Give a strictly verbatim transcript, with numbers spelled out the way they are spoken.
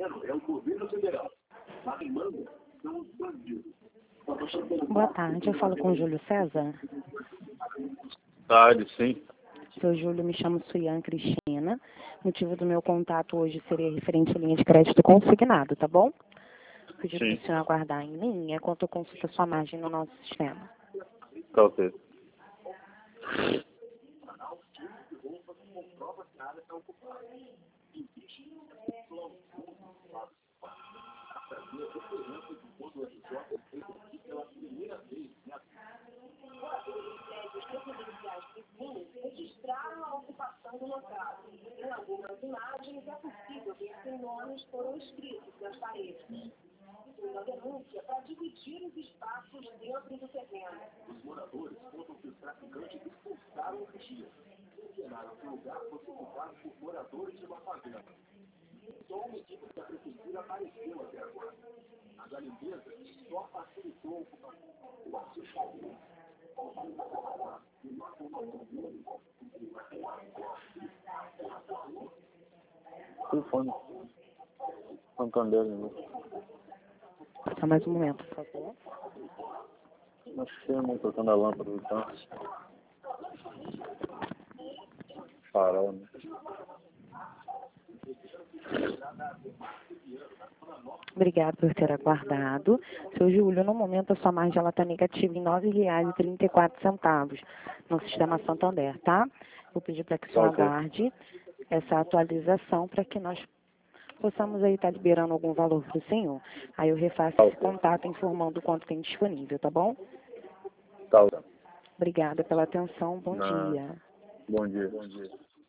Boa tarde, eu falo com o Júlio César. Tarde, sim. Seu Júlio, me chamo Suiane Cristina. O motivo do meu contato hoje seria referente à linha de crédito consignado, tá bom? Pedir para o senhor aguardar em linha enquanto eu consulto a sua margem no nosso sistema. Tá ok. Registraram a ocupação do local. Em algumas imagens é possível ver que nomes foram escritos nas paredes. Uma denúncia para dividir os espaços dentro do terreno. Os moradores contam que os traficantes expulsaram os vigias. Mencionaram que o lugar fosse ocupado por moradores de uma favela. Só o motivo que a prefeitura apareceu até agora. Mas a limpeza só facilitou a ocupação. O assustamento. Telefone. Telefone dele, né? Só mais um momento, por favor. Nós temos tocando a lâmpada do tanto. Farol, né? Obrigado por ter aguardado. Seu Júlio, no momento a sua margem está negativa em nove reais e trinta e quatro centavos no sistema Santander, tá? Vou pedir para que o senhor Ok. aguarde essa atualização para que nós possamos aí estar liberando algum valor para o senhor. Aí eu refaço esse Ok. contato informando o quanto tem disponível, tá bom? Tá ok. Obrigada pela atenção. Bom Não. dia. Bom dia. Bom dia.